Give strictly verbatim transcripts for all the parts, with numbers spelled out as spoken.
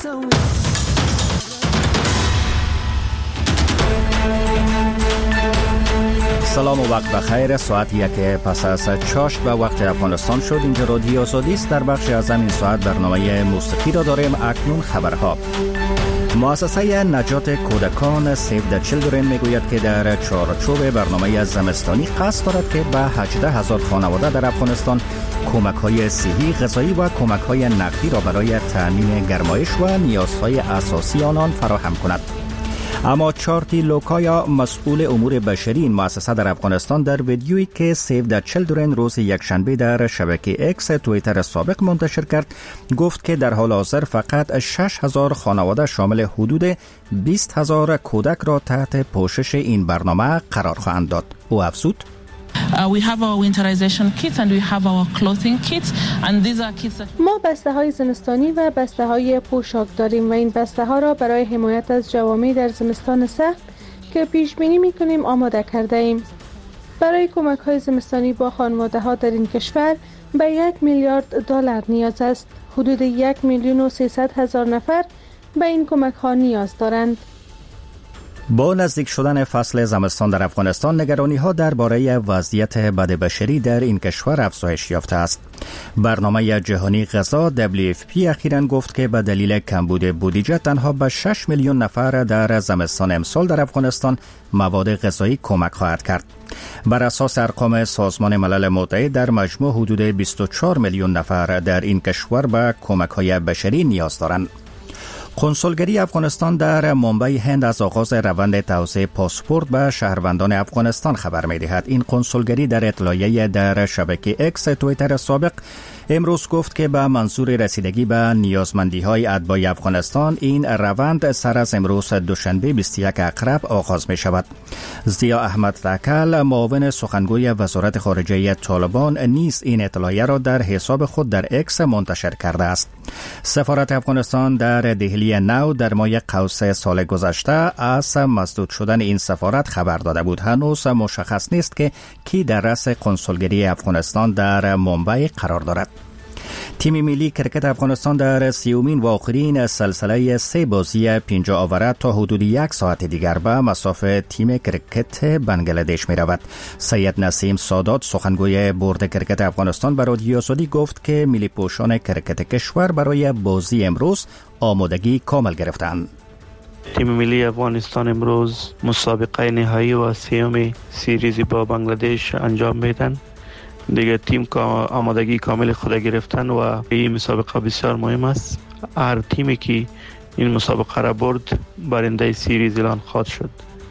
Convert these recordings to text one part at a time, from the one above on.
سلام و وقت بخیر. ساعت یک پس از چاشت به وقت افغانستان شد. اینجا رادیو آزادی است. در بخش از این ساعت برنامه موسیقی را داریم. اکنون خبرها. مؤسسه نجات کودکان سیو د چیلدرن میگوید که در چارچوب برنامه زمستانی قصد دارد که به هجده هزار خانواده در افغانستان کمک‌های صحی، غذایی و کمک‌های نقدی را برای تامین گرمایش و نیازهای اساسی آنان فراهم کند. اما چارتی لوکایا، مسئول امور بشری این مؤسسه در افغانستان، در ویدیویی که سیو د چیلدرن روز یکشنبه در شبکه اکس توییتر سابق منتشر کرد گفت که در حال حاضر فقط شش هزار خانواده شامل حدود بیست هزار کودک را تحت پوشش این برنامه قرار خواهند داد. او افزود: Uh, we have our winterization kits and we have our clothing kits and these are kits that... ما بسته های زمستانی و بسته های پوشاک داریم و این بسته ها را برای حمایت از جوامع در زمستان سخت که پیش بینی می کنیم آماده کرده ایم. برای کمک های زمستانی با خانواده ها در این کشور به یک میلیارد دلار نیاز است. حدود یک میلیون و سیصد هزار نفر به این کمک ها نیاز دارند. با نزدیک شدن فصل زمستان در افغانستان، نگرانی‌ها درباره وضعیت بدبشری در این کشور افزایش یافته است. برنامه جهانی غذا دبلیو اف پی اخیراً گفت که به دلیل کمبود بودجه تنها به شش میلیون نفر در زمستان امسال در افغانستان مواد غذایی کمک خواهد کرد. بر اساس ارقام سازمان ملل متحد در مجموع حدود بیست و چهار میلیون نفر در این کشور به کمک‌های بشری نیاز دارند. کنسولگری افغانستان در ممبئی هند از آغاز روند توسعه پاسپورت به شهروندان افغانستان خبر می‌دهد. این کنسولگری در اطلاعیه در شبکه اکس توییتر سابق امروز گفت که به منظور رسیدگی به نیازمندی‌های اتباع افغانستان این روند سر از امروز دوشنبه بیست و یک اکرب آغاز می‌شود. ضیا احمد تکل، معاون سخنگوی وزارت خارجه طالبان، نیز این اطلاعیه را در حساب خود در اکس منتشر کرده است. سفارت افغانستان در دهلی نو در ماه قوس سال گذشته از مسدود شدن این سفارت خبر داده بود. هنوز مشخص نیست که کی در رأس کنسولگری افغانستان در ممبئی قرار دارد. تیم ملی کرکت افغانستان در سیومین و آخرین سلسله سه بازی پنجاه آوره تا حدود یک ساعت دیگر به مصاف تیم کرکت بنگلادش می رود. سید نسیم سادات، سخنگوی بورد کرکت افغانستان، به رادیو آزادی گفت که ملی پوشان کرکت کشور برای بازی امروز آمادگی کامل گرفتند. تیم ملی افغانستان امروز مسابقه نهایی و سیوم سیریز با بنگلادش انجام میدن. دیگه تیم که آمادگی کامل خود گرفتن و این مسابقه بسیار مهم است. هر تیمی که این مسابقه را برد برنده سیریز اعلان خواهد شد.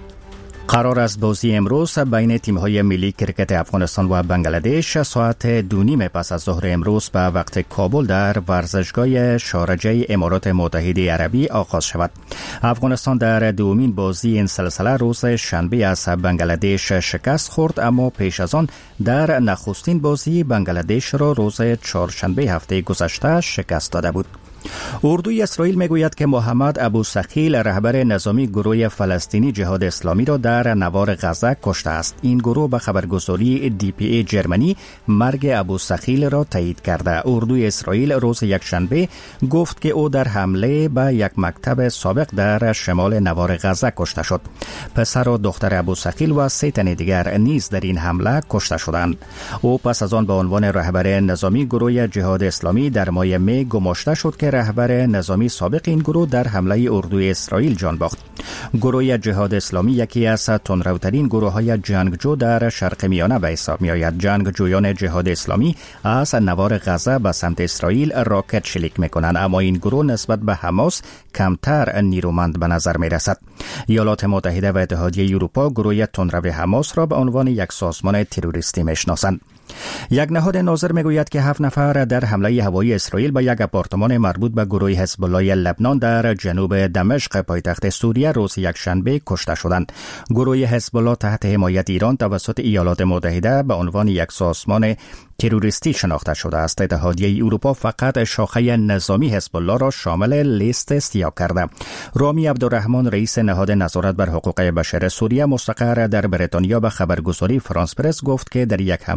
قرار است بازی امروز بین تیم‌های ملی کرکت افغانستان و بنگلادش ساعت دو نیم پس از ظهر امروز به وقت کابل در ورزشگاه شارجه امارات متحده عربی آغاز شود. افغانستان در دومین بازی این سلسله روز شنبه از بنگلادش شکست خورد، اما پیش از آن در نخستین بازی بنگلادش را روز چهارشنبه هفته گذشته شکست داده بود. اردوی اسرائیل میگوید که محمد ابو ثقیل، رهبر نظامی گروه فلسطینی جهاد اسلامی، را در نوار غزه کشته است. این گروه به خبرگزاری دی پی ای جرمنی مرگ ابو ثقیل را تایید کرده. اردوی اسرائیل روز یکشنبه گفت که او در حمله به یک مکتب سابق در شمال نوار غزه کشته شد. پسر و دختر ابو ثقیل و سه تن دیگر نیز در این حمله کشته شدند. او پس از آن به عنوان رهبر نظامی گروه جهاد اسلامی در ماه می گماشته شد که رهبر نظامی سابق این گروه در حمله اردوی اسرائیل جان باخت. گروه جهاد اسلامی یکی از تندروترین گروه‌های جنگجو در شرق میانه به حساب می‌آید. جنگجویان جهاد اسلامی از نوار غزه به سمت اسرائیل راکت شلیک می‌کنند، اما این گروه نسبت به حماس کمتر نیرومند به نظر می‌رسد. ایالات متحده و اتحادیه اروپا گروه تندرو حماس را به عنوان یک سازمان تروریستی می‌شناسند. یک نهاد ناظر میگوید که هفت نفر در حمله هوایی اسرائیل به یک آپارتمان مربوط به گروه حزب الله لبنان در جنوب دمشق پایتخت سوریه روز یکشنبه کشته شدند. گروه حزب الله تحت حمایت ایران توسط ایالات متحده به عنوان یک سازمان تروریستی شناخته شده است. اتحادیه اروپا فقط شاخه نظامی حزب الله را شامل لیست سیاه کرده. رامی عبدالرحمن، رئیس نهاد نظارت بر حقوق بشر سوریه مستقر در بریتانیا، به خبرگزاری فرانس پرس گفت که در یک حمله اسرائیل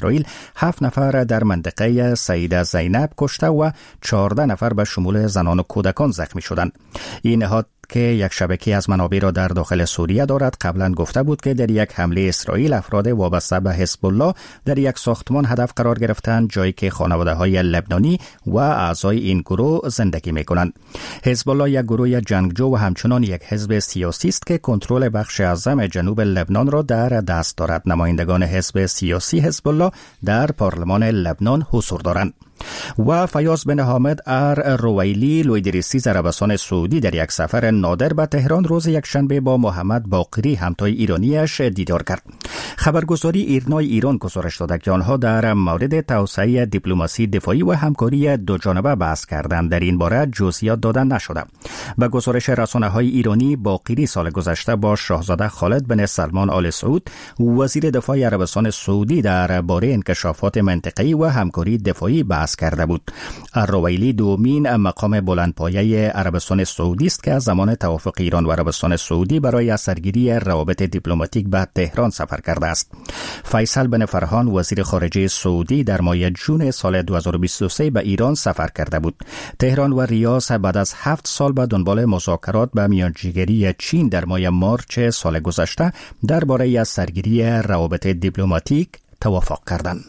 اسرائیل هفت نفر در منطقه سیده زینب کشته و چهارده نفر به شمول زنان و کودکان زخمی شدند. این نهاد که یک شبکه از منابع را در داخل سوریه دارد قبلا گفته بود که در یک حمله اسرائیل افراد وابسته به حزب الله در یک ساختمان هدف قرار گرفتند، جایی که خانواده‌های لبنانی و اعضای این گروه زندگی می‌کنند. حزب الله یک گروه جنگجو و همچنان یک حزب سیاسی است که کنترل بخش اعظم جنوب لبنان را در دست دارد. نمایندگان حزب سیاسی حزب الله در پارلمان لبنان حضور دارند. و فیاض بن حامد ار رویلی لویدریسی از عربستان سعودی در یک سفر نادر به تهران روز یکشنبه با محمد باقری همتای ایرانیش دیدار کرد. خبرگزاری ایرنای ایران گزارش داد که آنها در مورد توسعه دیپلماسی دفاعی و همکاری دو جانبه بحث کردند. در این باره جزئیات داده نشده. به گزارش رسانه‌های ایرانی، باقری سال گذشته با شاهزاده خالد بن سلمان آل سعود وزیر دفاع عربستان سعودی درباره انکشافات منطقه‌ای و همکاری دفاعی بحث کرده بود. الرویلی دومین مقام بلندپایه عربستان سعودی است که از زمان توافق ایران و عربستان سعودی برای اثرگیری روابط دیپلماتیک به تهران سفر کرده است. فیصل بن فرحان وزیر خارجه سعودی در ماه جون سال دو هزار و بیست و سه به ایران سفر کرده بود. تهران و ریاض بعد از هفت سال به دنبال مذاکرات به میانجیگری چین در ماه مارچ سال گذشته درباره اثرگیری روابط دیپلماتیک توافق کردند.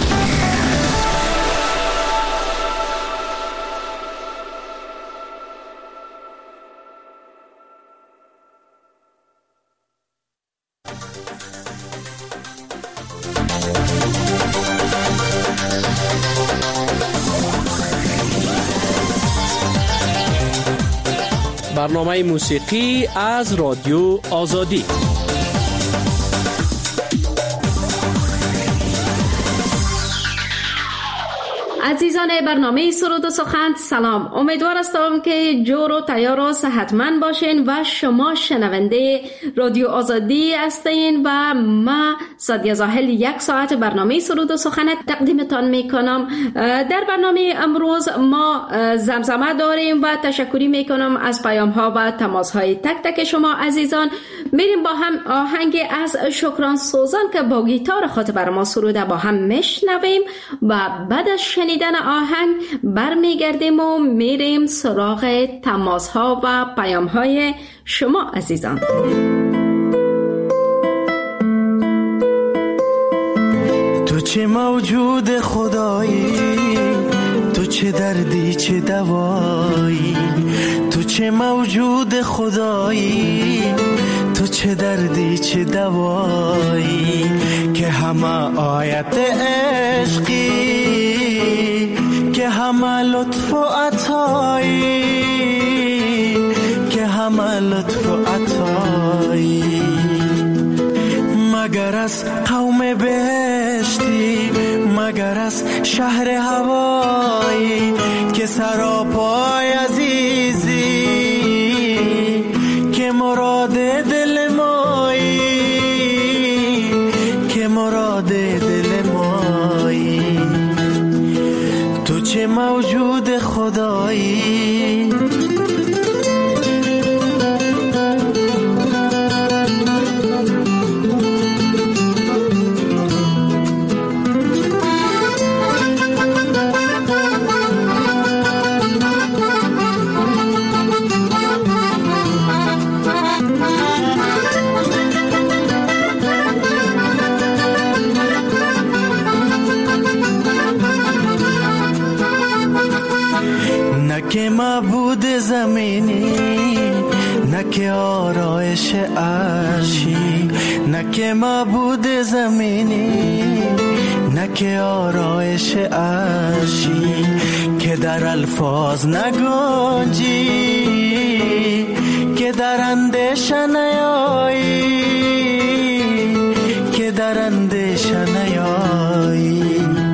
برنامه موسیقی از رادیو آزادی. عزیزان برنامه سرود و سخن، سلام. امیدوار هستم که جور و تیار و صحتمند باشین و شما شنونده رادیو آزادی هستین و ما سادیا زاهل یک ساعت برنامه سرود و سخن تقدیمتان میکنم. در برنامه امروز ما زمزمه داریم و تشکری میکنم از پیام ها و تماس های تک تک شما عزیزان. میریم با هم آهنگ از شکران سوزان که با گیتار خود بر ما سروده با هم میشنویم و بعد از شنیدن آهنگ برمیگردیم و میریم سراغ تماس ها و پیام های شما عزیزان. تو چه موجود خدایی، تو چه دردی چه دوایی، تو چه موجود خدایی، تو چه دردی چه دوایی، که همه آیت عشقی، که همه لطف و عطایی، که همه لطف و عطایی. مگر از قوم بهشتی، مگر از شهر هوایی، که سراپای عزیزی، که مراد دل مایی، که مراد دل مایی. تو چه موجود خدایی، که معبود زمینی، نه که آرایش عرشی، نه که معبود زمینی، نه که آرایش عرشی، که در الفاظ نگنجی، که در اندیشه نیایی، که در اندیشه نیایی.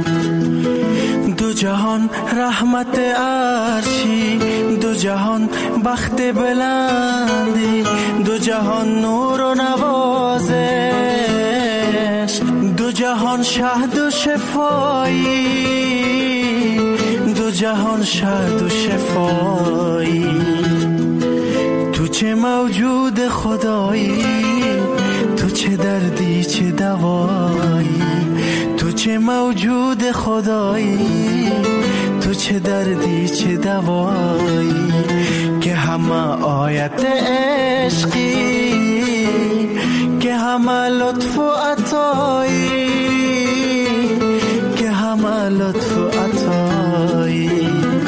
دو جهان رحمت عرشی، دو جهان بخت بلندی، دو جهان نور و نوازش، دو جهان شهد و شفایی، دو جهان شهد و شفایی. تو چه موجود خدایی، تو چه دردی چه دوایی، تو چه موجود خدایی، تو چه دردی چه دوایی، که همه آیت عشقی، که همه لطف و عطایی، که همه لطف و عطایی.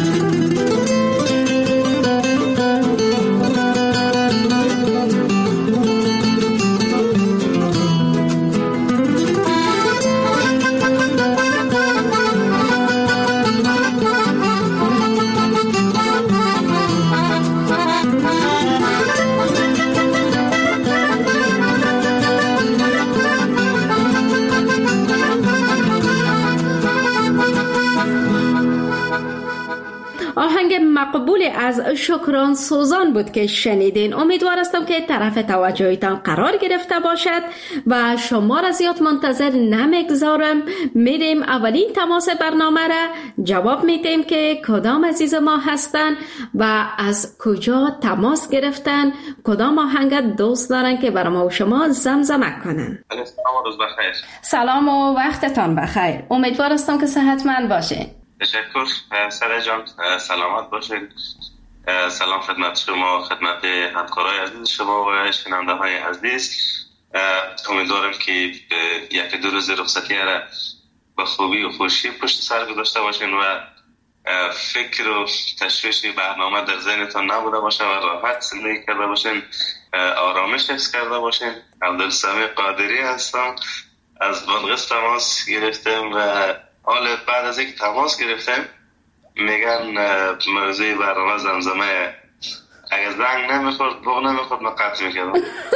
آهنگ مقبول از شکران سوزان بود که شنیدین. امیدوار هستم که طرف توجهتان قرار گرفته باشد و شما را زیاد منتظر نمیگذارم. میریم اولین تماس برنامه را جواب میدیم که کدام عزیز ما هستن و از کجا تماس گرفتن، کدام آهنگ دوست دارن که برای ما و شما زمزمه کنن. سلام و روز بخیر. سلام و وقتتان بخیر. امیدوار هستم که صحتمند باشین. تشکر سره جان، سلامت باشید. سلام خدمت شما، خدمت همکارای عزیز شما و شنونده های عزیز. امیدوارم که یک دو روز رخصتی را با خوبی و خوشی پشت سر گذاشته باشین و فکر و تشویش برنامه در ذهنتان نبوده باشه و راحت زندگی کرده باشین، آرامش حس کرده باشین. عبدالسمیع قادری هستم، از بادغیس تماس گرفتم و حالا بعد از اینکه تماس گرفتم میگن موضوع برنامه زمزمه، اگر زنگ نمیخورد بغ نمیخورد من قطع میکردم.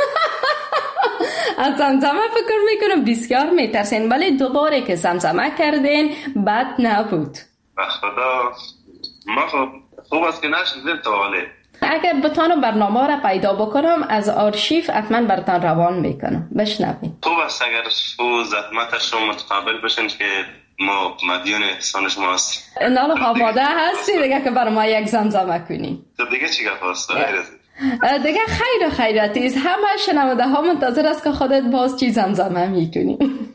از زمزمه فکر میکنم بسیار میترسین، ولی دوباره که زمزمه کردین بد نبود. خدا ما خب خوب است که نشنیدیم تا حالا. اگر بتانم برنامه را پیدا بکنم از آرشیف حتما براتان روان میکنم بشنوین. خوب است اگر او زحمتش رو متقابل بشن که ما مدیون احسان شماست. نالو آماده هستی دیگه که برای ما یک زمزمه کنی؟ دیگه چی گفت هست؟ دیگه خیر و خیراتی است. همه شنونده ها منتظر است که خودت باز چی زمزمه میکنی.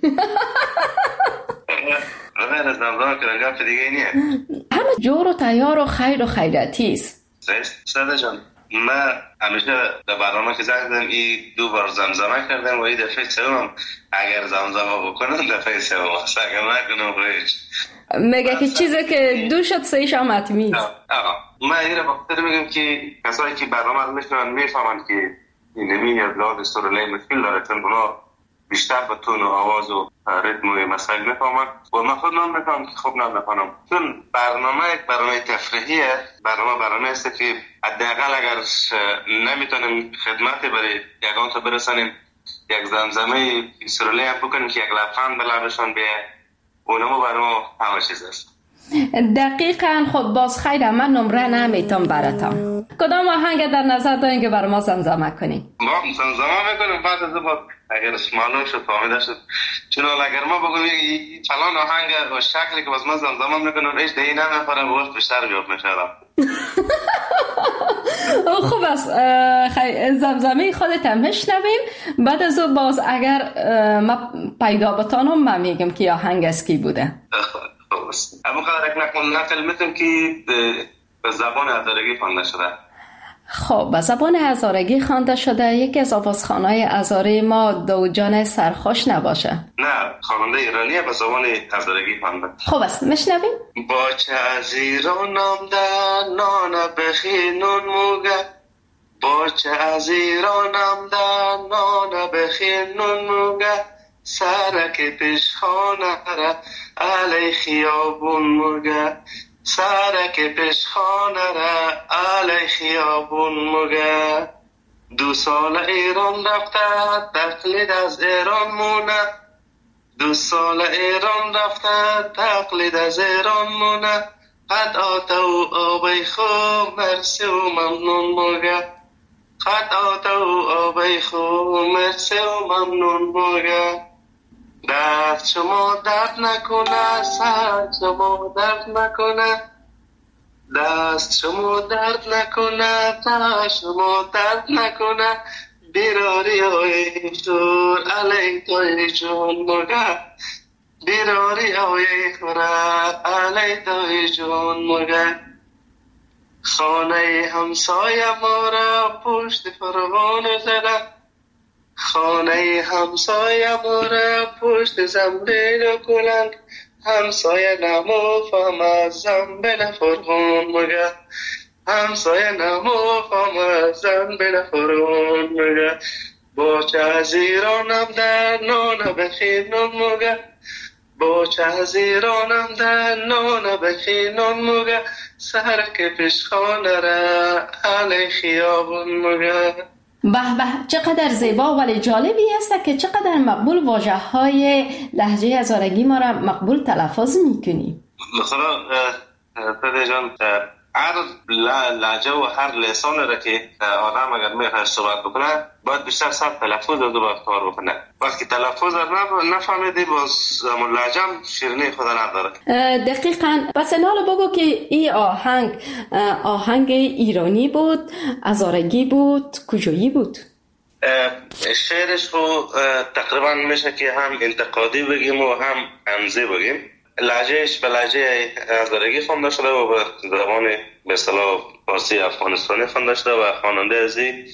غیر از زمزمه کنن گفت دیگه نیه. همه جور و تیار و خیر و خیراتی است. ساده جان، من همیشه در برنامه که زنگ زدم این دو بار زمزمه کردم و این دفعه سوم اگر زمزمه بکنم دفعه سوم است، اگر نکنم رویش میگه که چیزی که دو شد سهیش هم حتمی است. من این را بخاطر میگم که کسایی که برنامه رو میشنون میفهمن که این نمینی از لحاظ استوریلی مشکل داره، چون اونا بیشتر به تون و آواز و ریتم و مسائل میفهمن و من خود من میفهم که خوب نمیفهمم، چون برنامه یک برنامه تفریحیه. برنامه برنامه است که حداقل اگر نمیتونیم خدمت برای یگان تا برسانیم یک زمزمه استوریلی هم بکنیم که یک لبخند به لبشان بیه، اونمو برای همه چیز است. دقیقاً. خب باز خیلی من نمره نمیتونم براتم. کدام آهنگ در نظر دارین که برای ما زمزمه کنیم؟ ما زمزمه میکنیم بعد از ما اگر معلوم شد فهمیده شد، چون اگر ما بگویم فلان آهنگ و شکلی که باز ما زمزمه میکنم هیچ دهی نمیخورم و وقت بیشتر بیاد میشدم. خوب است، زمزمه خودت هم بشنویم. بعد از او باز اگر ما پیدا بتانم من میگم که آهنگ از کی بوده. اما قدر یک نقل میتونم که به زبان هزارگی خوانده شده. خب به زبان هزارگی خوانده شده یکی از آوازخوان‌های هزاره ما دوجان سرخوش نباشه؟ نه، خواننده ایرانیه به زبان هزارگی خوانده. خب است میشنویم. با چه از ایرانم در نان بخینون موگه، با چه از ایرانم در نان بخینون موگه، سرک پیشخانه را علی خیابون موگه، سرک پیشخانه را علی خیابون موگه. دو سال ایران رفته تقلید از ایران مونه، دو سال ایران رفته تقلید از ایران مونه، قد آتا و آبی خوب مرسی و ممنون موگه، قد آتا و آبی خوب مرسی و ممنون موگه. دست شما درد نکنه، سر شما درد نکنه، دست شما درد نکنه، تا شما درد نکنه، بیراری های شور علی توی جون موگه، بیراری آوی خورا علی دوی جون مگه خانه همسایه ما را پشت فرغان زده خانه همسایه ما را پشت زنبیل و کلنگ همسایه نمو فهم زنبیل فرغان مگه همسایه نمو فهم زنبیل فرغان مگه باچه از ایرانم در نان بخیر نان مگه باچه از ایرانم در نان بخیر نان مگه سرک پیشخانه را علی خیابون مگه. به به، چقدر زیبا ولی جالبی است که چقدر مقبول واژه های لهجه هزارگی ما را مقبول تلفظ میکنی. مثلا پدر جان هر لهجه و هر لسان را که آدم اگر میخواد صحبت بکنه باید بیشتر سر تلفظ رو باید کار بکنه. وقتی تلفظ رو نفهمیدی باز لهجه هم شیرینی خود نداره. دقیقاً. پس ناله بگو که این آهنگ آهنگ ایرانی بود، هزارگی بود، کجایی بود؟ شعرش خو تقریبا میشه که هم انتقادی بگیم و هم عمزی بگیم. لهجهش به لهجه هزارگی خوانده شده و به زبان به اصطلاح فارسی افغانستانی خوانده شده و خواننده ازی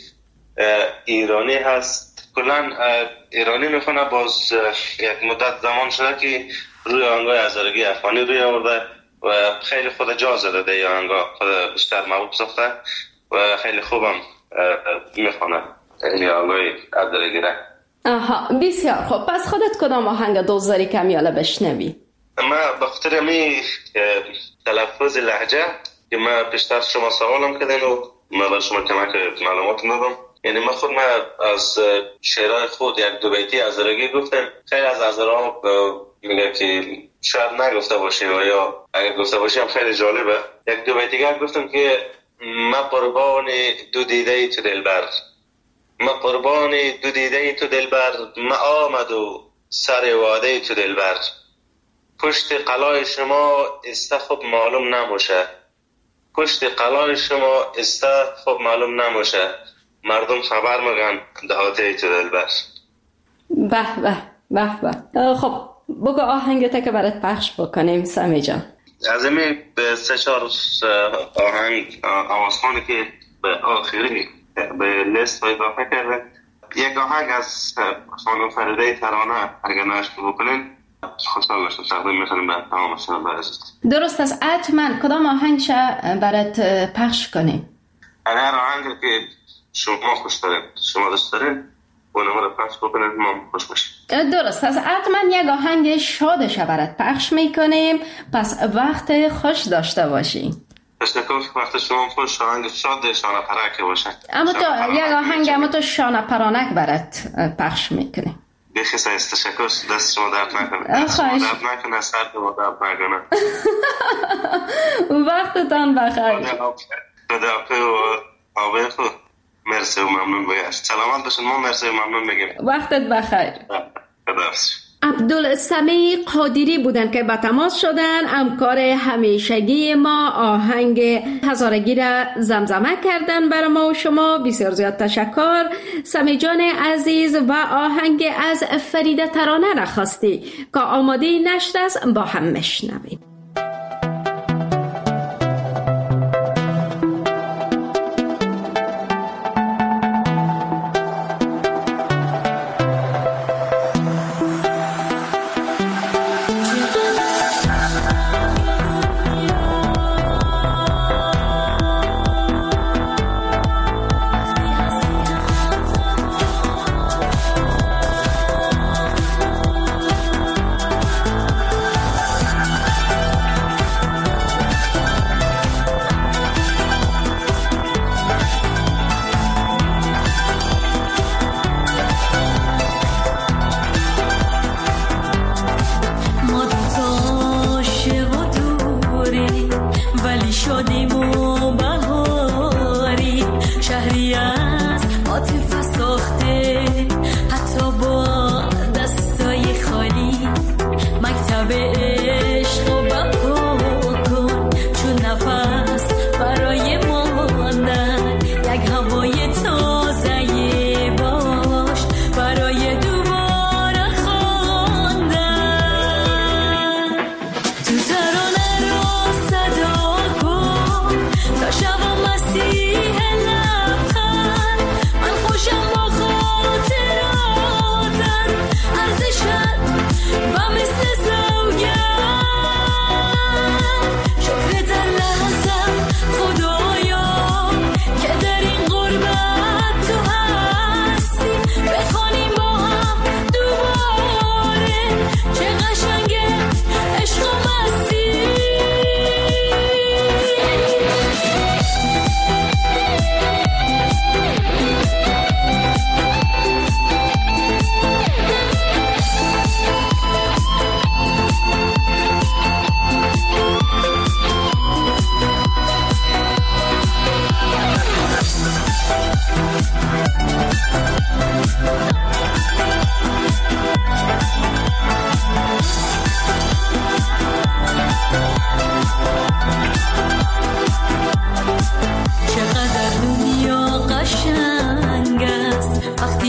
ایرانی هست. کلا ایرانی میخونه. باز یک مدت زمان شده که روی آهنگای هزارگی افغانی روی آورده و خیلی خود جا زده ده یا آهنگا خود بیشتر محبوب ساخته و خیلی خوبم میخونه این آهنگای هزارگی را. آها، بسیار خوب. پس خودت کدام آهنگ دوست داری که میاله بشنوی؟ ما بخاطر می تلفظ لهجه که ما پیشتر شما سوالم کردین و ما بر شما کمک معلومات ندادم. یعنی ما خود ما از شعرهای خود یک دو بیتی هزارگی گفتم. خیلی از هزارها میگه که شاید نگفته باشیم و یا اگر گفته باشیم خیلی جالبه. یک دو بیتی گفتم که ما قربان دو دیده تو دلبر، ما قربان دو دیده تو دلبر، ما آمد و سر واده تو دلبر، پشت قلای شما است خوب معلوم نموشه، پشت قلای شما است خوب معلوم نموشه، مردم خبر میگن دهاته تو دلبر. به به به به. خب بگو آهنگت که برات پخش بکنیم سمی جان. از این به سه چهار آهنگ آوازخوانی که به آخری به لیست اضافه کرده. یک آهنگ از خانم فریده ترانه اگر نشت بکنین خوشحال میشم. تقدیم میکنیم به تمام شنوندگان. درست است. حتما کدام آهنگش برات پخش کنیم؟ هر آهنگی که شما خوش دارین، شما دوست دارین اون رو پخش بکنید ما خوش میشیم. درست است. حتما یک آهنگ شادش برات پخش میکنیم. پس وقت خوش داشته باشین. تشکر. وقت شما خوش. آهنگ شاد شانه پرک باشه. اما تو یک آهنگ اما تو شانه پرانک برات پخش میکنیم. بیخی سایست. تشکر. دست شما درد نکنه. دست شما درد نکنه. سر شما درد نکنه. وقتتان بخیر. خدا و آبه خود. مرسی و ممنون بگشت. سلامت باشن. ما مرسی و ممنون بگیم. وقتت بخیر. خدا حافظ. عبدالسمیع قادری بودن که به تماس شدن. همکار همیشگی ما آهنگ هزارگی را زمزمه کردن برای ما و شما. بسیار زیاد تشکر. سمی جان عزیز و آهنگ از فریده ترانه را خواستی که آماده نشر است. با هم مشنویم.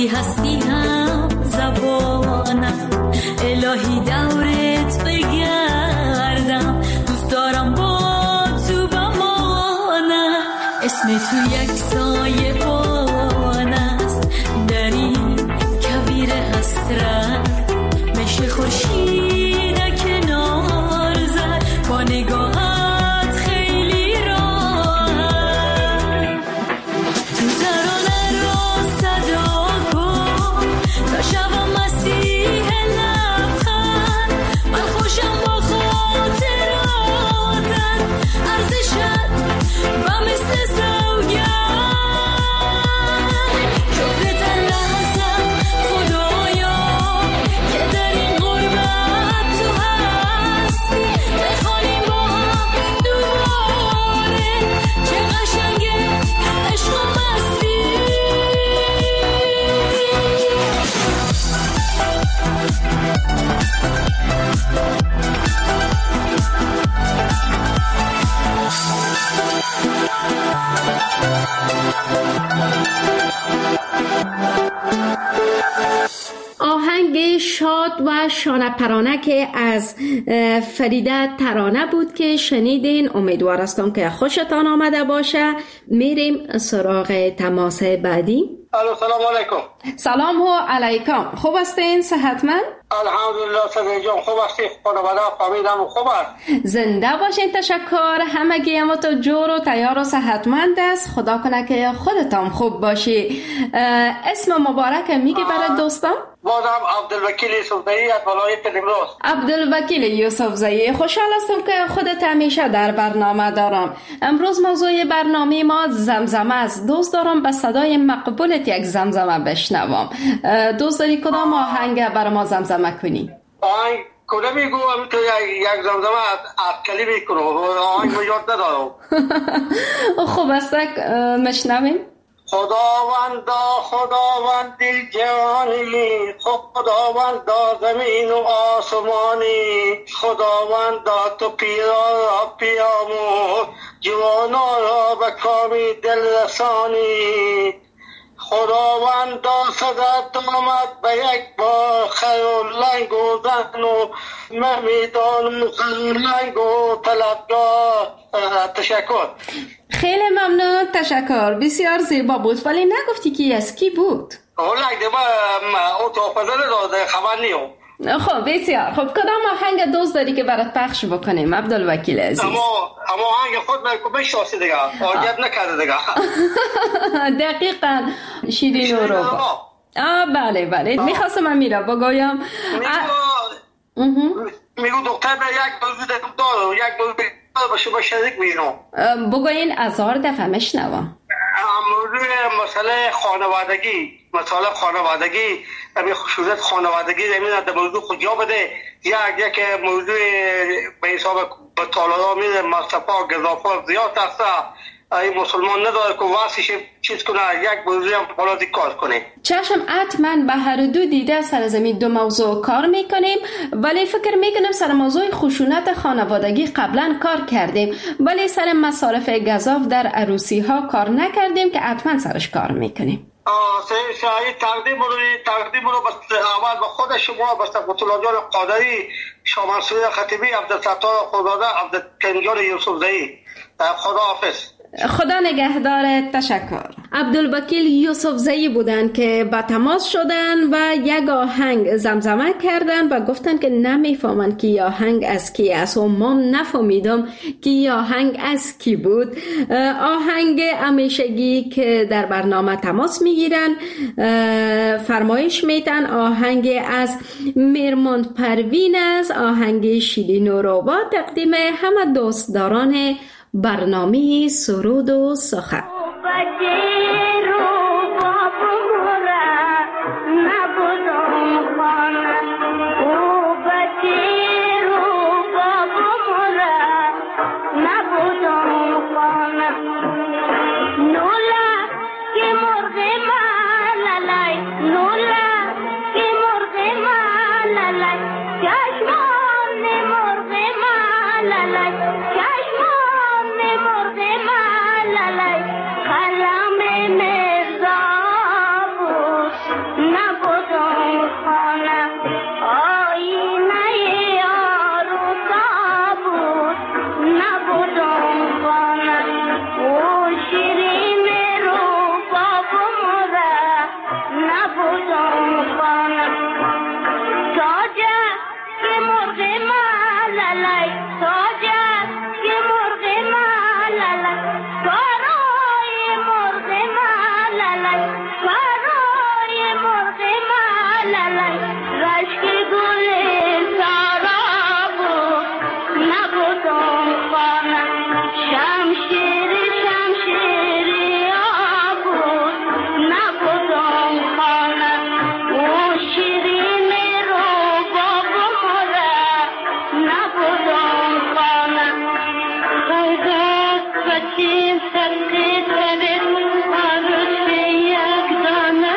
بی هستی هم زبانم، الهی دورت بگردم، دوست دارم با تو بمانم، اسم تو یک سایه بان است در این کویر حسرت، مثل خورشید کنار زد با نگاهت خیلی راحت، تو ترانه را صدا کن تا شبم مسیح لبخند، من خوشم با خاطراتت ارزشت و مثل سوگند، شکرت لحظه خدایا که در این غربت تو هستی، بخوانیم با هم دوباره چه قشنگه عشق و مستی. آهنگ شاد و شانه پرانه که از فریده ترانه بود که شنیدین. امیدوار هستم که خوشتان آمده باشه. میریم سراغ تماس بعدی. الو سلام علیکم. سلام و علیکم. خوب هستین؟ صحتمند؟ الحمدلله سعید جان خوب هستی؟ خانواده فامیلم خوب است؟ زنده باشین. تشکر. همگی هم تو جور و تیار و صحتمند است. خدا کنه که خودتان خوب باشی. اسم مبارک میگی برای دوستان؟ بازم عبدالوکیل یوسفزئی از ولایت نیمروز. عبدالوکیل یوسفزئی، خوشحال هستم که خودت همیشه در برنامه دارم. امروز موضوع برنامه ما زمزمه است. دوست دارم به صدای مقبولت یک زمزمه بشنوم. دوست داری کدام آهنگ برای ما زمزمه کنی؟ آهنگ کدام میگو؟ تو یک زمزمه از کلی میکنم. آهنگ رو یاد ندارم. خوب است مشنویم. خداوندا خداوندی جهانی، خداوندا زمین و آسمانی، خداوندا تو پیرا را پیامو، جوانا را به کامی دل رسانی، خداوندا صدت آمد به یک بار، خیر و لنگ و زن و مهمیدان و خیر و لنگ و طلبگاه. تشکر. خیلی ممنون. تشکر. بسیار زیبا بود ولی نگفتی کی از کی بود؟ اولا ما اوتو فضل داده خبر نیو. خب بسیار خب. کدام آهنگ دوست داری که برات پخش بکنیم عبدالوکیل عزیز؟ اما اما آهنگ خود بشناسی دیگه، آگت نکرده دیگه. دقیقاً شیرین و روبا. آه بله بله. میخواستم امیرا بگویم. میگو میگو دکتر به یک موضوع داره، یک موضوع با شما شریک بینم. بگوین هزار دفعه مشنوم. موضوع مسئله خانوادگی، مسئله خانوادگی، همین خصوصیت خانوادگی زمین در موضوع خود جا بده. یک یک موضوع به حساب به طالبا میره، مصطفی گزافا زیاد هست. این مسلمان نداره که واسش چیز کنه، یک موضوع هم حالا کار کنه. چشم حتما به هر دو دیده سر زمین دو موضوع کار میکنیم، ولی فکر میکنم سر موضوع خشونت خانوادگی قبلا کار کردیم، ولی سر مصارف گزاف در عروسی ها کار نکردیم که حتما سرش کار میکنیم. آه شاید تقدیم رو تقدیم رو بس اول به خود شما، بس قطب جان قادری، شاه منصور خطیبی، عبدالستار خداده، عبدالکنجان یوسفزئی. خداحافظ. خدا نگهدار. تشکر. عبدالوکیل یوسفزئی بودن که با تماس شدن و یک آهنگ زمزمه کردن و گفتن که نمیفهمن که آهنگ از کی است و ما نفهمیدم که آهنگ از کی بود. آهنگ همیشگی که در برنامه تماس میگیرن فرمایش میتن آهنگ از میرمند پروین است، آهنگ شیرین و روبا، تقدیم همه دوستداران برنامه سرود و سخن. Kalame Thank you.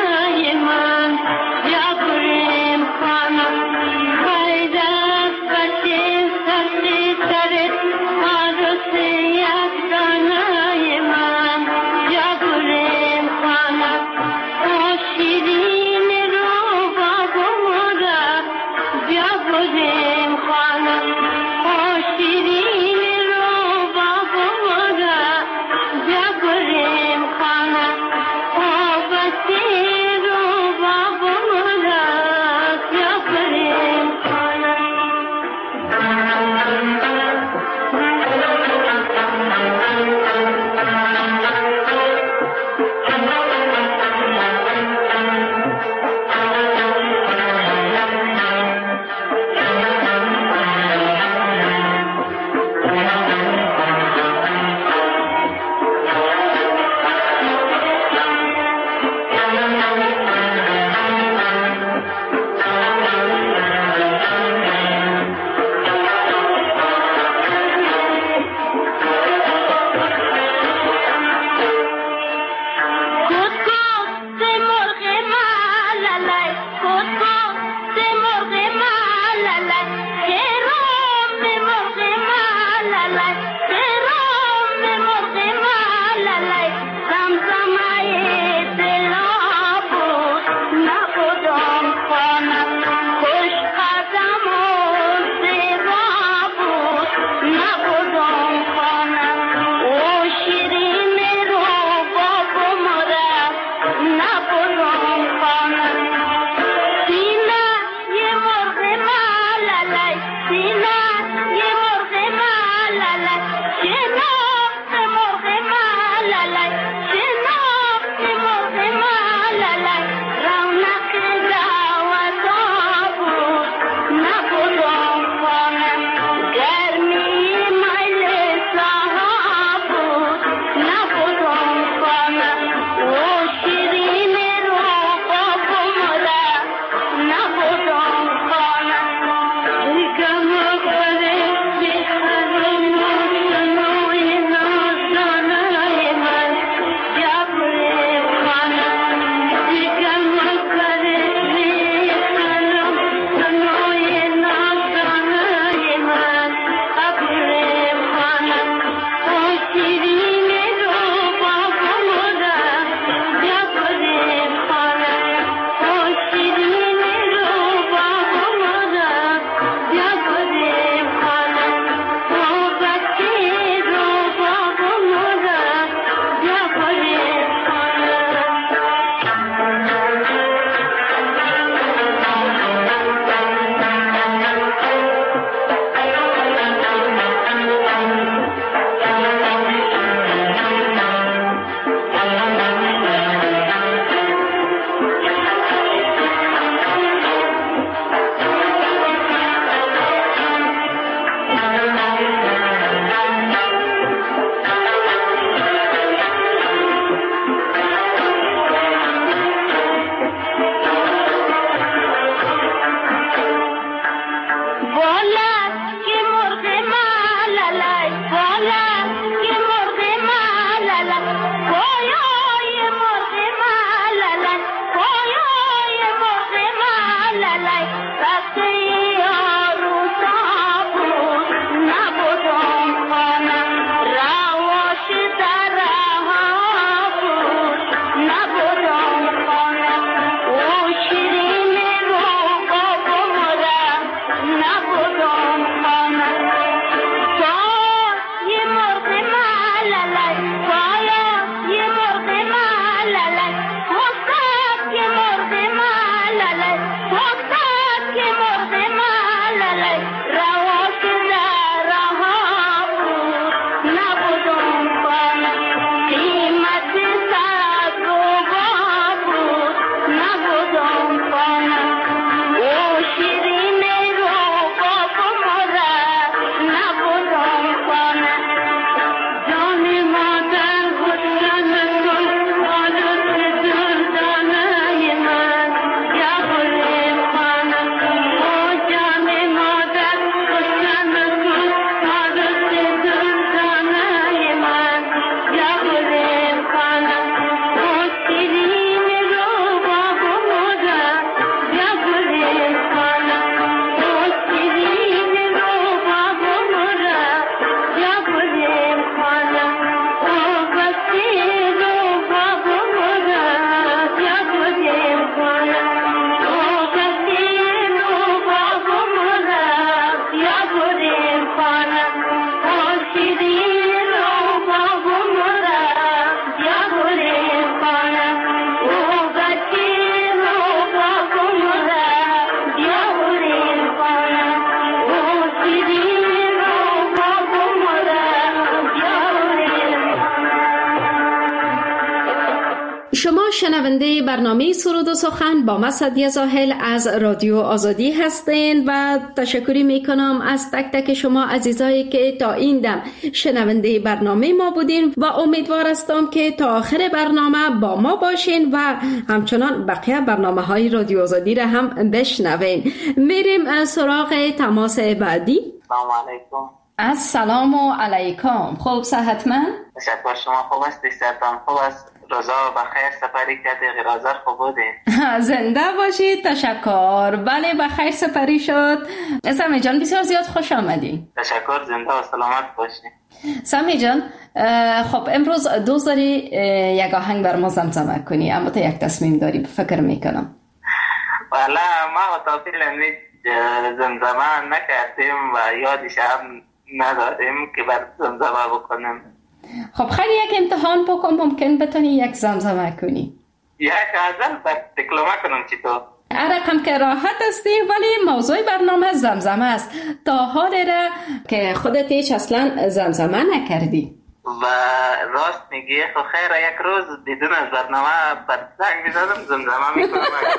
شما شنونده برنامه سرود و سخن با مسعدی زاهل از رادیو آزادی هستین و تشکری میکنم از تک تک شما عزیزایی که تا این دم شنونده برنامه ما بودین و امیدوار هستم که تا آخر برنامه با ما باشین و همچنان بقیه برنامه های رادیو آزادی را هم بشنوین. میریم سراغ تماس بعدی. سلام علیکم. السلام علیکم. خوب صحتمند؟ تشکر. شما خوب هستی؟ صحتان خوب است؟ روزا بخیر سپری کردی؟ غیرازر خوب بودی؟ زنده باشید. تشکر. بله بخیر سپری شد. سمی جان بسیار زیاد خوش آمدی. تشکر. زنده و سلامت باشی. سمی جان خب امروز دوست داری یک آهنگ بر ما زمزمه کنی، اما تو یک تصمیم داری فکر میکنم. والا ما تافیل امید زمزمه نکردیم و یادش هم نداریم که بر زمزمه بکنیم. خب خیلی یک امتحان بکن، ممکن بتونی یک زمزمه کنی. یک غزل بر دکلمه کنم چی تو؟ رقم که راحت استی ولی موضوع برنامه زمزمه است. تا حال را که خودت هیچ اصلا زمزمه نکردی و راست میگی. خب خیر یک روز بدون از برنامه بر زنگ میزدم زمزمه میکنم.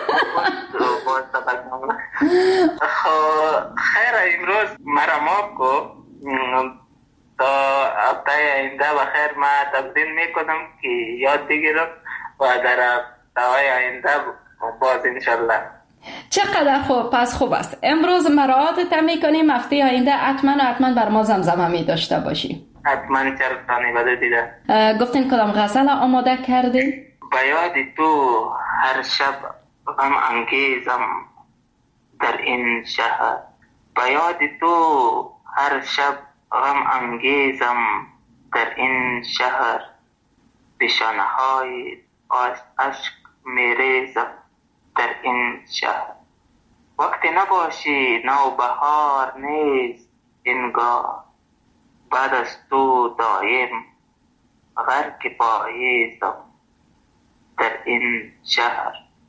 خب خیر امروز مرا ماب کو تا هفته آینده بخیر ما تقدیم میکنم که یاد بگیرم و در هفته آینده باز انشالله. چقدر خوب. پس خوب است امروز مراعات میکنیم، هفته آینده حتما و حتما بر ما زمزمه می داشته باشی. حتما. چرا بده دیده گفتین کدام غزل آماده کردی؟ به یاد تو هر شب غم انگیزم در این شهر. به یاد تو هر شب غم انگیزم در این شهر. بشانه های عشق میریزم در این شهر. وقتی نباشی نوبهار نیست اینگاه. بعد از تو دایم غرق پاییزم در این شهر.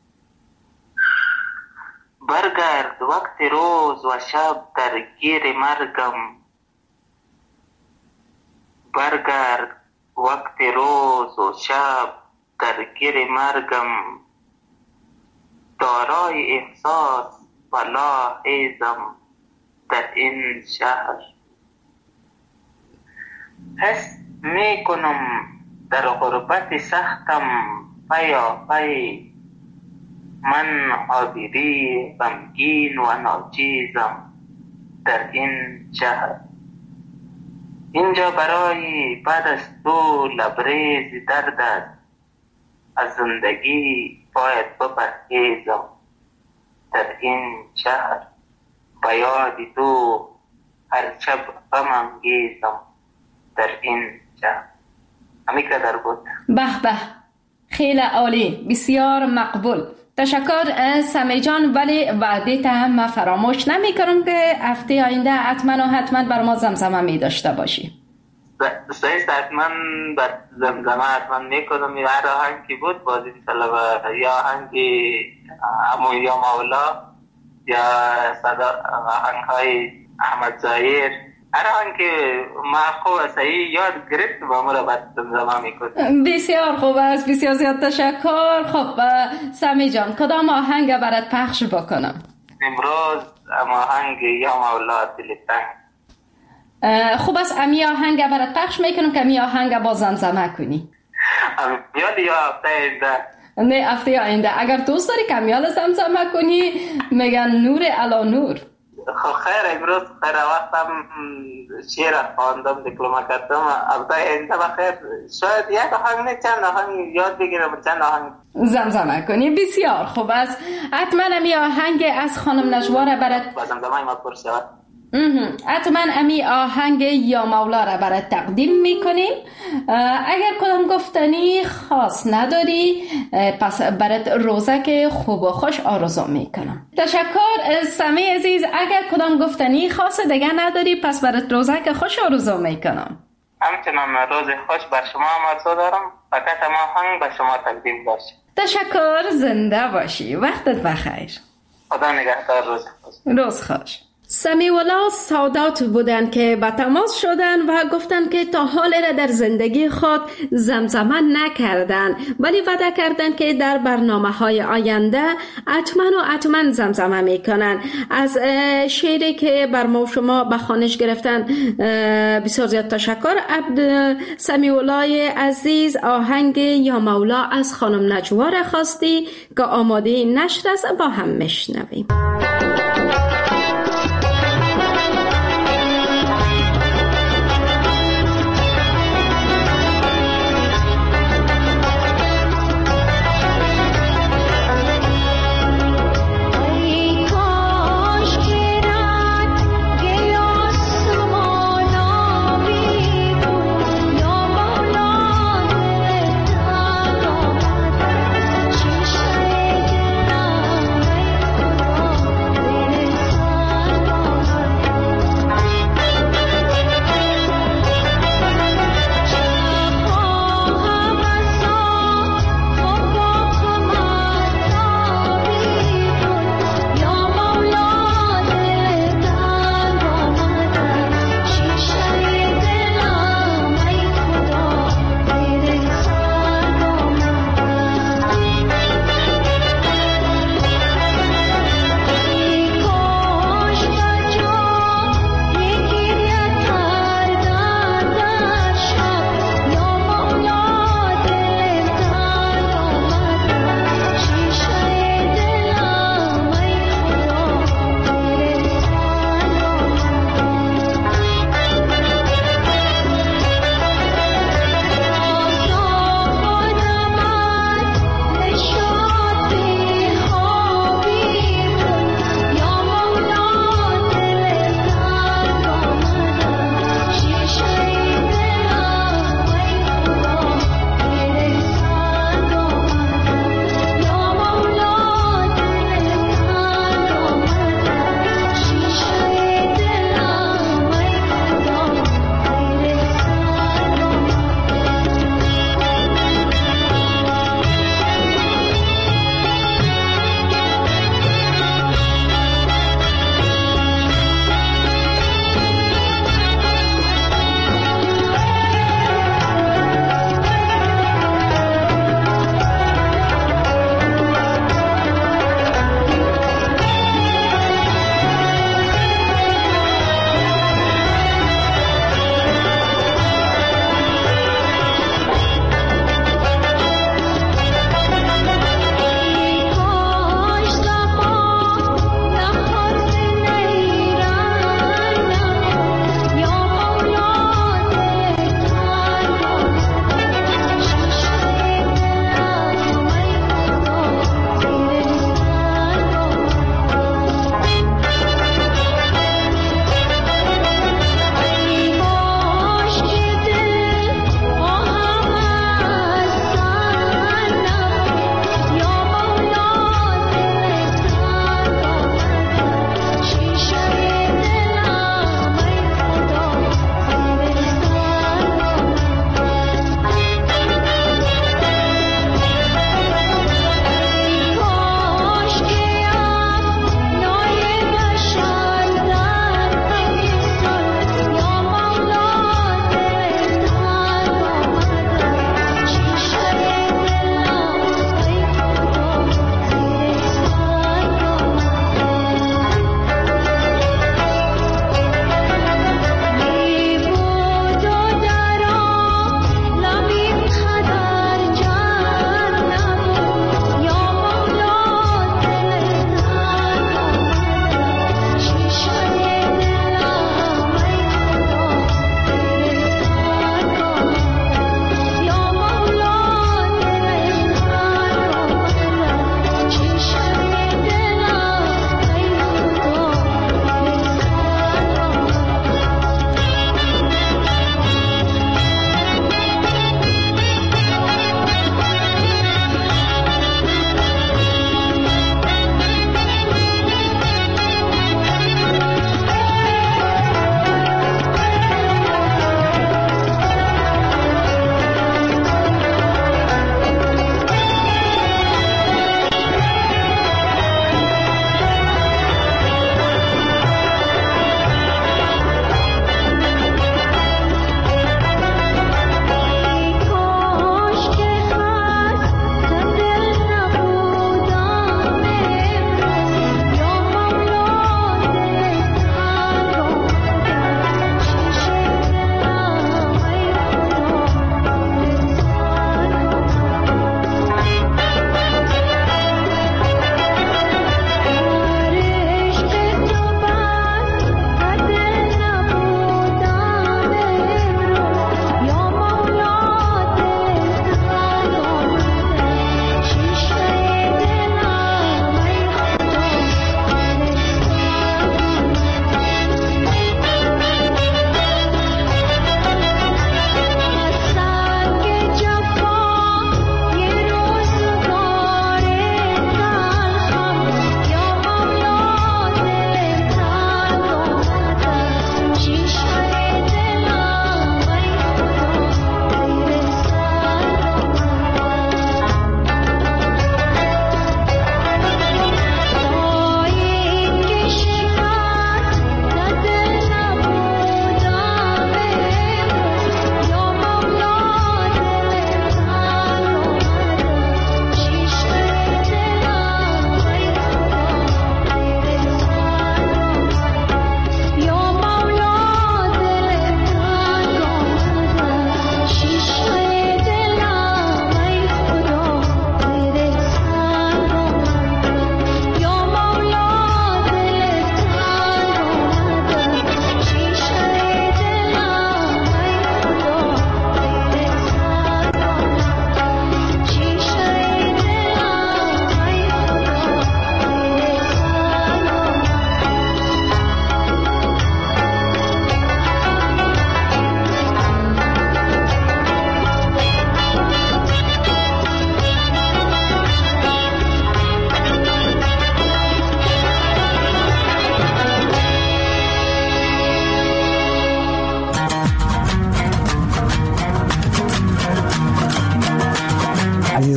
برگرد وقت روز و شب در گیر مرگم. برگرد وقت روز و شب در گیر مرگم. دارای احساس و لاحظم در این شهر. حس می کنم در غربت سختم پیا پی. من عابری غمگین و ناچیزم در این شهر. اینجا برای بعد از تو لبریز درد است. از زندگی باید بپرهیزم در این شهر. به یاد تو هر شب غم انگیزم در این شهر. همین قدر بود. به به خیلی عالی، بسیار مقبول. تشکر سمی جان. ولی وعده تا هم فراموش نمی کنم که هفته آینده حتما و حتما بر ما زمزمه می داشته باشی. سعیست حتما بر زمزمه حتما می کنم. یا هر آهنگی بود باز انشالله. یا آهنگی امون یا مولا یا صدا آهنگ های احمد ظاهر. هر آهنگی ما خوب صحیح یاد گرفت و ما را بر زمزمه می کنم. بسیار خوب است. بسیار زیاد تشکر. خب سمی جان کدام آهنگ برات پخش بکنم؟ امروز آهنگ یا مولا دلتنگ. خوب است امی آهنگ برات پخش میکنم که امی آهنگ با زمزمه کنی. امیال یا هفته آینده؟ نه هفته آینده. اگر دوست داری که امیال زمزمه کنی میگن نور علا نور. خب خیر امروز خیر وقتم شعر خواندم دکلمه کردم. هفته آینده بخیر شاید یک آهنگ نه چند آهنگ یاد بگیرم چند آهنگ زمزمه کنی. بسیار خوب است. حتما امی آهنگ از خانم نجوار برات با زمزمه ما پر شود. حتما امی آهنگ یا مولا را برات تقدیم میکنیم. اگر کدام گفتنی خاص نداری پس برات روزک خوب و خوش آرزو میکنم. تشکر سمی عزیز. اگر کدام گفتنی خاص دیگه نداری پس برات روزک خوش آرزو میکنم. همچنان روز خوش بر شما آرزو دارم. فقط اما آهنگ به شما تقدیم باشه. تشکر. زنده باشی. وقتت بخیر. خدا نگهدار. روز خوش. روز خوش. سمیولا سادات بودند که به تماس شدند و گفتند که تا حال را در زندگی خود زمزمه نکردند، ولی وعده کردند که در برنامه های آینده حتما و حتما زمزمه میکنند. از شعری که بر ما شما به خوانش گرفتن بسیار زیاد تشکر. عبد سمیولای عزیز، آهنگ یا مولا از خانم نجوار خواستی که آماده نشر است، با هم میشنویم. Oh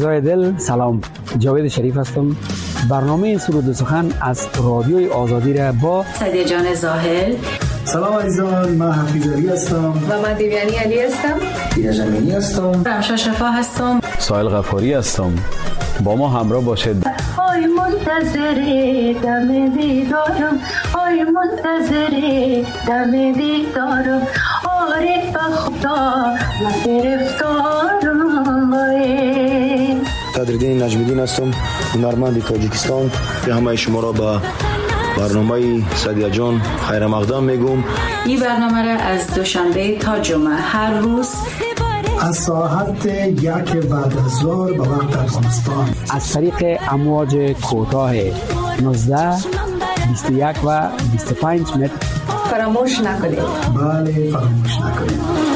عزیزای دل سلام، جاوید شریف هستم. برنامه سرود و سخن از رادیوی آزادی را با سعدیه جان زاهل. سلام عزیزان، من حفیظ علی هستم و من دیویانی علی هستم. دیده جمینی هستم. رمشا شفا هستم. سایل غفاری هستم. با ما همراه باشید. آی منتظر دم دیدارم، آی منتظر دم دیدارم، عارف خدا من گرفتارم. قدردین نجمیدین هستم، هنرمند تاجیکستان. همه شما را به برنامه سعدیه جان خیر مقدم میگم. این برنامه را از دوشنبه تا جمعه هر روز از ساعت یک بعد از ظهر به وقت افغانستان از طریق امواج کوتاه نوزده، بیست و یک و بیست و پنج متر فراموش نکنید. بله فراموش نکنید.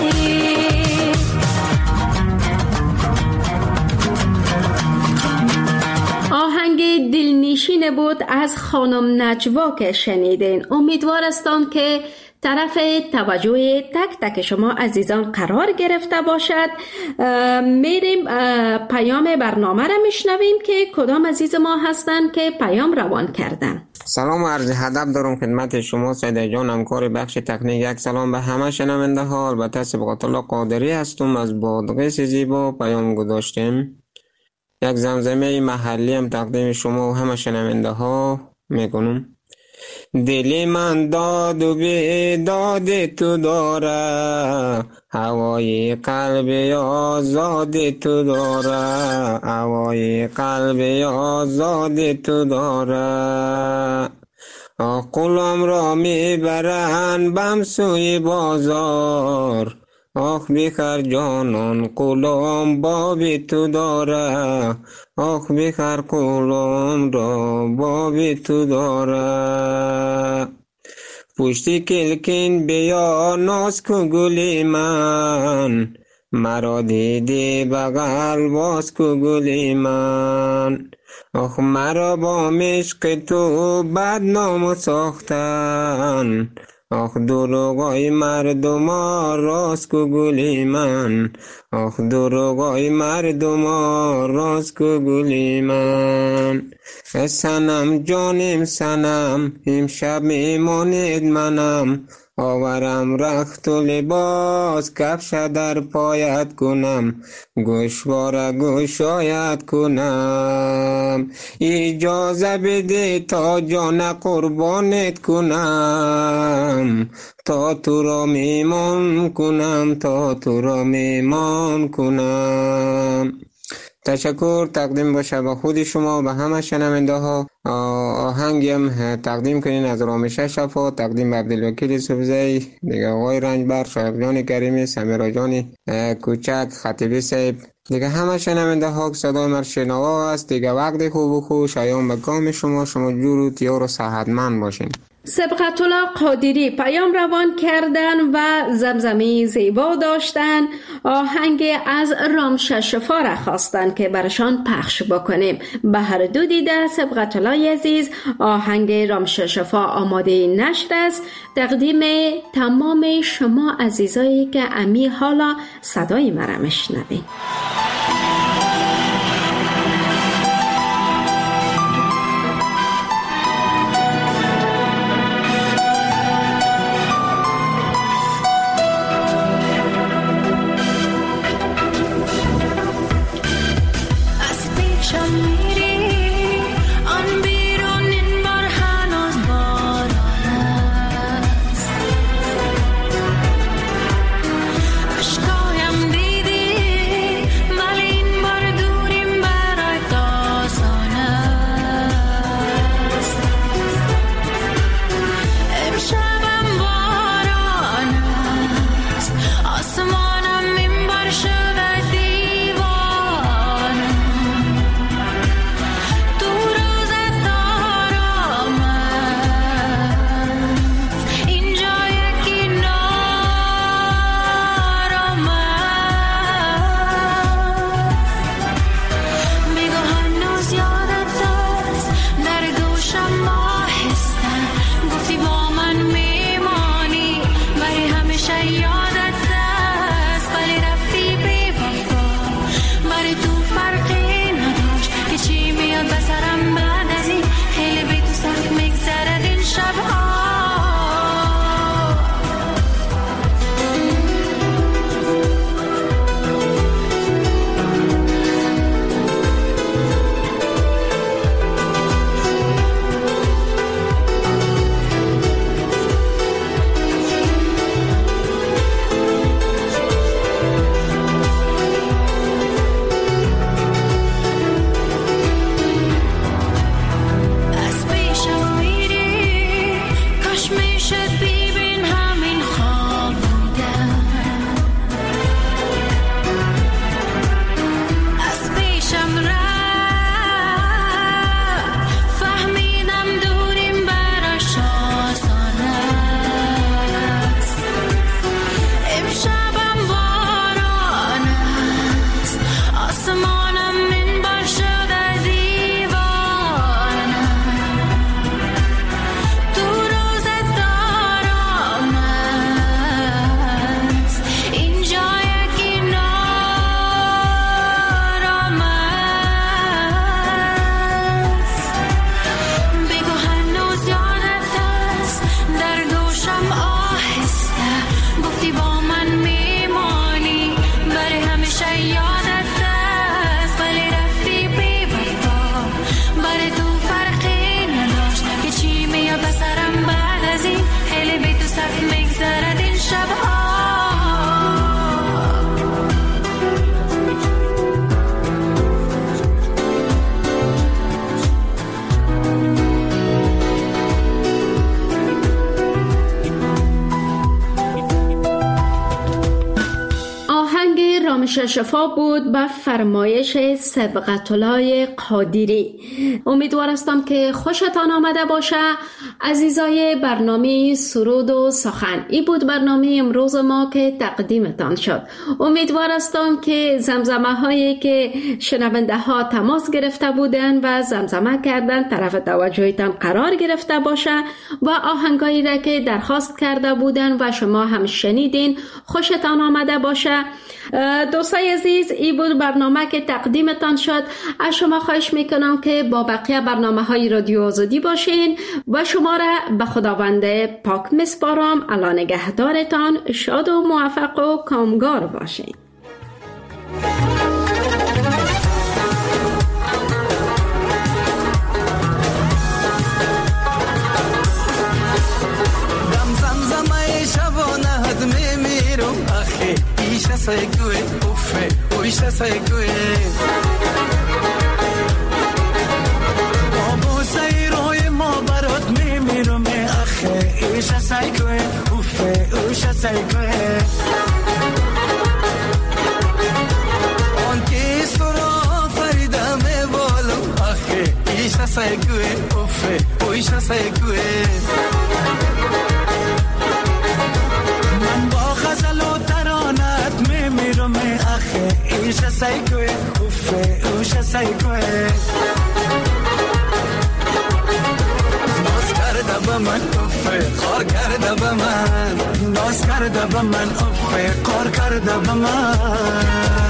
آهنگ دلنشین بود از خانم نجوا که شنیدین. امیدوار هستم که طرف توجه تک تک شما عزیزان قرار گرفته باشد. میریم پیام برنامه را میشنویم که کدام عزیز ما هستن که پیام روان کردن. سلام و عرض ادب دارم خدمت شما سعدیه جان، همکار بخش تکنیک. یک سلام به همه شنونده ها. البته سبقت الله قادری هستم از بادغیس زیبا پیام گذاشتیم. یک زمزمه محلی هم تقدیم شما و همه شنونده ها میکنم. دل من داد و بیداد تو داره، هوای قلب آزاد تو داره، هوای قلب آزاد تو داره. قلم را میبرن بم سوی بازار، آخ بخر جانان قلم باب تو داره، آخ بخر قلم را باب تو داره. پشتی کلکین بیا ناز کو گلی من، مرا دیدی بغل باز کو گلی من. آخ مرا با مشق تو بدنام ساختن، آخ دروغای مردم ها راست کو گلی من، آخ دروغای مردم ها راست کو گلی من. سنم جانم سنم امشب میماند منم، آورم رخت و لباس کفش در پایت کنم، گوشواره گوشایت کنم. اجازه بده تا جان قربانت کنم، تا تو را میمان کنم، تا تو را میمان کنم. تشکر تقدیم باشه به خود شما و به همه شنونده ها. آهنگی هم تقدیم کنین از رامشه شفا، تقدیم به عبدالوکیل سبزی، دیگه آقای رنجبر، شایق جان کریمی، سمیرا جان کوچک، خطیبی صاحب، دیگه همه شنونده ها که صدای من شنوا است. دیگه وقت خوب و خوش شایان به کام شما، شما جور و تیار و صحتمند باشین. سبقت الله قادری پیام روان کردن و زمزمی زیبا داشتن. آهنگ از رامشه شفا را خواستن که برشان پخش بکنیم. به هر دو دیده سبقت الله عزیز آهنگ رامشه شفا آماده نشر است. تقدیم تمام شما عزیزایی که امی حالا صدای مرا میشنوید. فرمایش شفا بود به فرمایش سبقت الله قادری. امیدوار هستم که خوشتان آمده باشه. عزیزای برنامه سرود و سخن، این بود برنامه امروز ما که تقدیمتان شد. امیدوار هستم که زمزمه هایی که شنونده ها تماس گرفته بودن و زمزمه کردن طرف توجهتان قرار گرفته باشه و آهنگایی را که درخواست کرده بودن و شما هم شنیدین خوشتان آمده باشه. دوستای عزیز، این بود برنامه که تقدیمتان شد. از شما خواهش میکنم که با بقیه برنامه های رادیو آزادی باشین و شما را به خداوند پاک میسپارم. الله نگهدارتان، شاد و موفق و کامگار باشین. Isha sai kue, uffe, o isha sai kue. Babo sai roye ma barot mi miro me akhe. Isha sai kue, uffe, o isha sai kue. On ki sura farida me bolo akhe. Isha sai kue, uffe, o isha sai kue. Man ba ghazal o taranat me miro me akhe. Isha sai kue, uffe, o isha sai kue. Nos karda ba man uffe, khar karda ba man. Nos karda ba man uffe, khar karda ba man.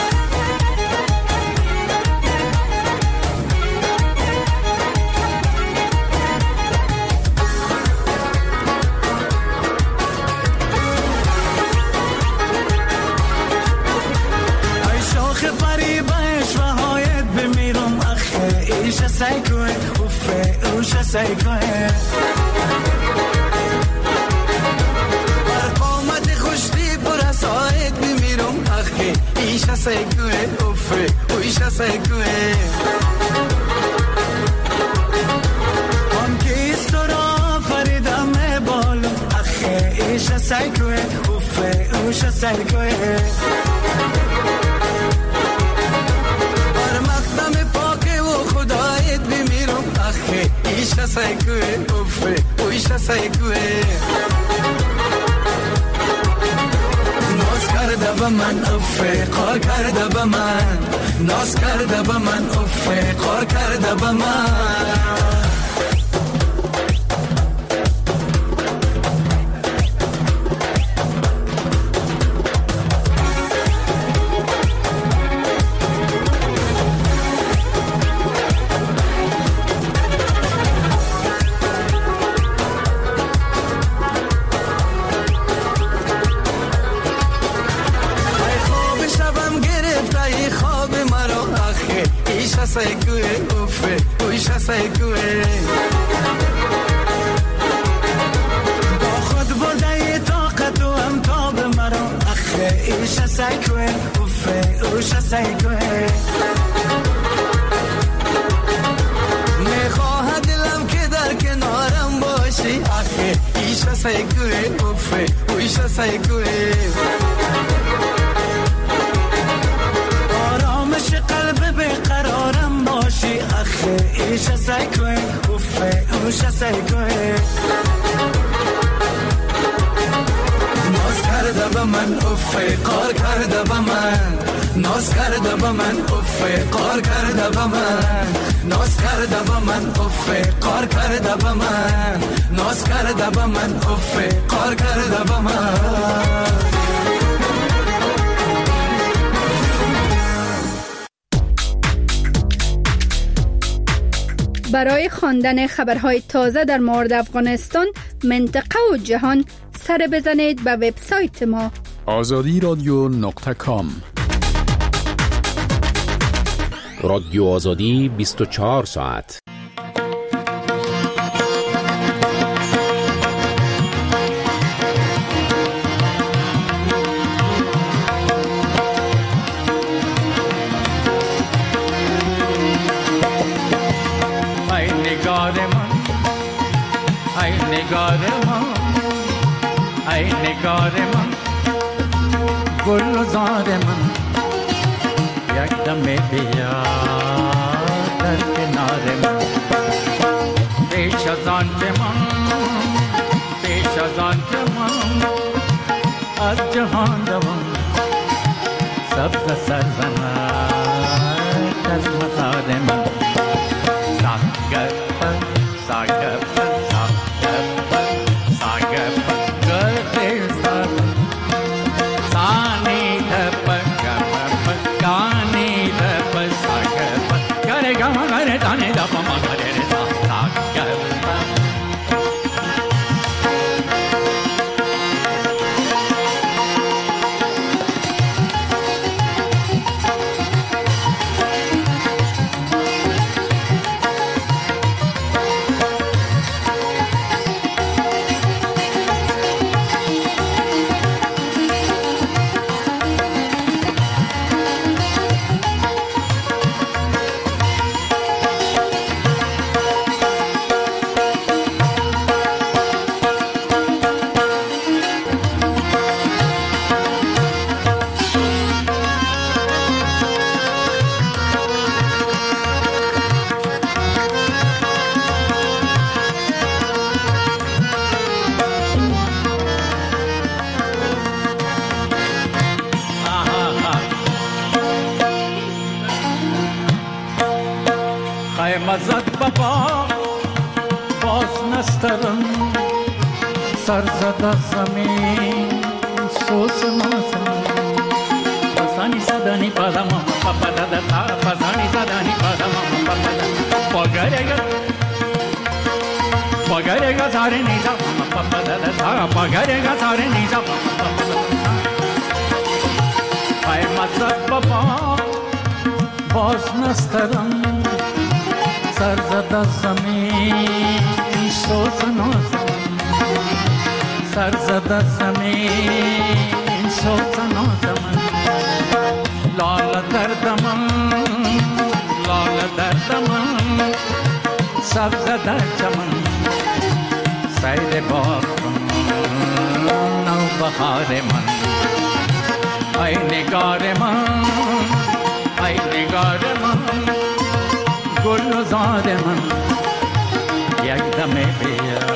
Isha sai kue, uffe, usha sai kue. Bar qomat khushti pura said bimirum akhe. Isha sai kue, uffe, usha sai kue. Hum ki istora farida me bolo akhe. Isha sai kue, uffe, usha sai kue. Bar maqdam خدایت بمیرم آخه ایشا سایکوه افه اویشا سایکوه ناز کرده با من افه قار کرده با من ناز کرده با من افه قار کرده با من سایکوه افه اویشا سایکوه با خود بوده طاقت و امتاب مرا اخه ایشا سایکوه افه اویشا سایکوه میخواهد دلم که در کنارم باشی اخه ایشا سایکوه افه اویشا سایکوه آرامش قلب بقرارم باشی اخه ایشا سایکوه افه اوشا سایکوه ناز کرده با من افه قار کرده با من ناز کرده با من افه قار کرده با من ناز کرده با من افه قار کرده با من ناز کرده با من افه قار کرده با من برای خواندن خبرهای تازه در مورد افغانستان، منطقه و جهان سر بزنید به وبسایت ما آزادی رادیو نقطه کام. رادیو آزادی بیست و چهار ساعت. نگار من ای نگار من گل زار من یک دم بیا در کنار من پیش از آن که من پیش از آن که من از جهان روم سبز سرزند از مزار من ساگپ ساگپ ساگپ ساگپ گرده ساگپ سانی دپ گپ گانی دپ ساگپ گره گم گره دانی دپ ما گره ساگپ مزد بابا باز نسترم سر زده زمین سوز نازم پسانی زدانی پادم پاپا دادا تا پسانی زدانی پادم پاپا دادا پاگرگا پاگرگا ساره نیزا پاپا دادا تا پاگرگا ساره نیزا پاپا دادا های مزد بابا باز نسترم سر زده زمین سوز نازم سر زده زمین سوز نازم لال دردم لال دردم سبز در چمن سیر باغ نو بهار من ای نگار من ای نگار من گل و زار من یک دم بیا